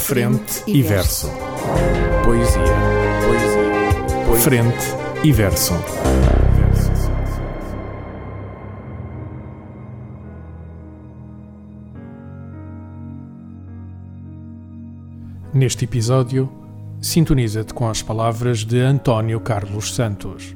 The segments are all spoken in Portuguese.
Frente e verso. Poesia. Frente e verso. Neste episódio, sintoniza-te com as palavras de António Carlos Santos.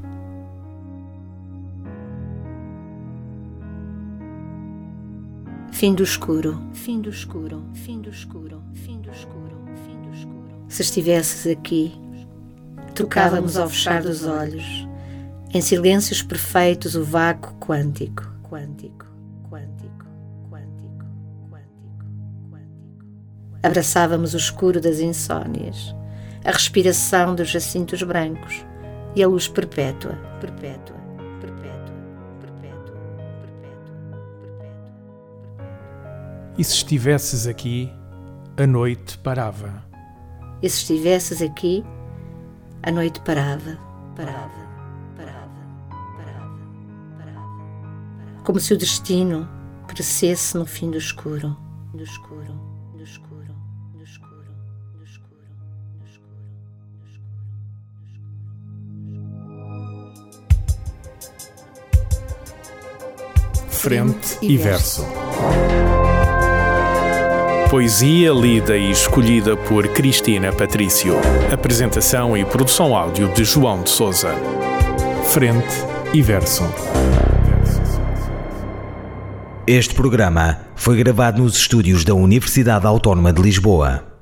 Fim do escuro, fim do escuro, fim do escuro, fim do escuro, fim do escuro. Se estivesses aqui, tocávamos ao fechar dos olhos, em silêncios perfeitos o vácuo quântico, quântico, quântico, quântico, quântico, quântico. Abraçávamos o escuro das insónias, a respiração dos jacintos brancos e a luz perpétua, perpétua, perpétua, perpétua, perpétua, perpétua. E se estivesses aqui, a noite parava. E se estivesses aqui, a noite parava, parava, parava, parava, parava, parava. Como se o destino perecesse no fim do escuro, do escuro, do escuro, do escuro, do escuro, do escuro, do escuro, do escuro. Frente e verso. Poesia lida e escolhida por Cristina Patrício. Apresentação e produção áudio de João de Sousa. Frente e verso. Este programa foi gravado nos estúdios da Universidade Autónoma de Lisboa.